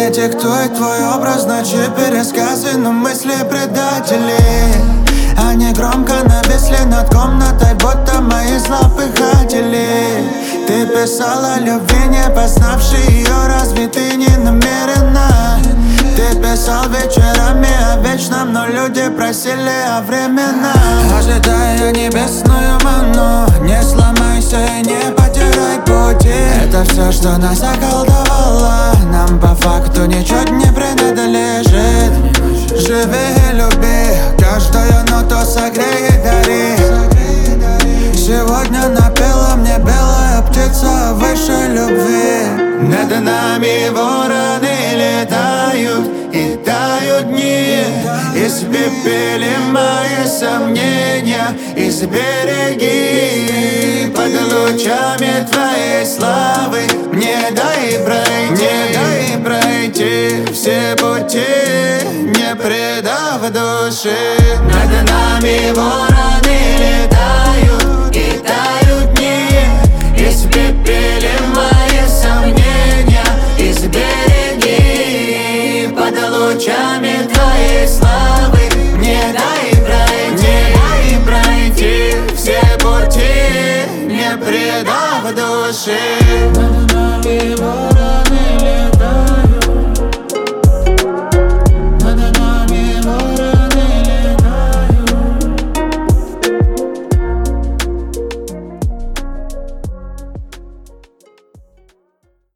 Все диктует твой образ, ночи пересказы, но мысли предателей. Они громко нависли над комнатой, будто мои злопыхатели. Ты писала любви, не познавший ее, разве ты не намерена? Ты писал вечерами о вечном, но люди просили о временном. Ожидая небесную ману, не сломайся и не потеряй пути. Это все, что нас околдовало, нам по факту ничего не принадлежит. Живи и люби, каждую ноту согрей и дари. Сегодня напела мне белая птица выше любви. Над нами вороны летают и тают дни. Испепели мои сомнения, избереги. Под лучами твоей славы мне дай пройти все пути, не предав души. Над нами вороны летают и тают дни. Испепели мои сомнения, избереги. Под лучами твоей славы мне дай пройти все пути, не предав души.